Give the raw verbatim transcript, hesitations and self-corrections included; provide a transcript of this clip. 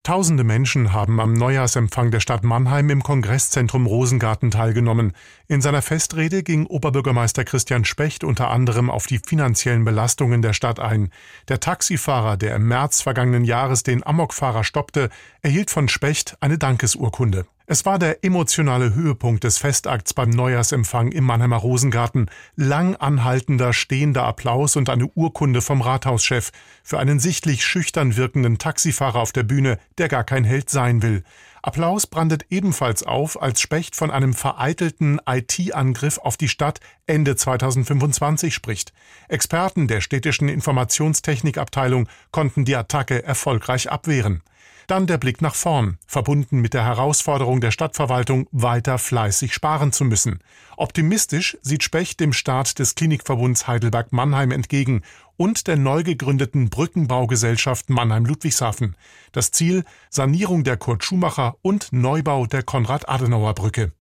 Tausende Menschen haben am Neujahrsempfang der Stadt Mannheim im Kongresszentrum Rosengarten teilgenommen. In seiner Festrede ging Oberbürgermeister Christian Specht unter anderem auf die finanziellen Belastungen der Stadt ein. Der Taxifahrer, der im März vergangenen Jahres den Amokfahrer stoppte, erhielt von Specht eine Dankesurkunde. Es war der emotionale Höhepunkt des Festakts beim Neujahrsempfang im Mannheimer Rosengarten. Lang anhaltender, stehender Applaus und eine Urkunde vom Rathauschef für einen sichtlich schüchtern wirkenden Taxifahrer auf der Bühne, der gar kein Held sein will. Applaus brandet ebenfalls auf, als Specht von einem vereitelten I T-Angriff auf die Stadt Ende zweitausendfünfundzwanzig spricht. Experten der städtischen Informationstechnikabteilung konnten die Attacke erfolgreich abwehren. Dann der Blick nach vorn, verbunden mit der Herausforderung der Stadtverwaltung, weiter fleißig sparen zu müssen. Optimistisch sieht Specht dem Start des Klinikverbunds Heidelberg-Mannheim entgegen und der neu gegründeten Brückenbaugesellschaft Mannheim-Ludwigshafen. Das Ziel: Sanierung der Kurt-Schumacher- und Neubau der Konrad-Adenauer-Brücke.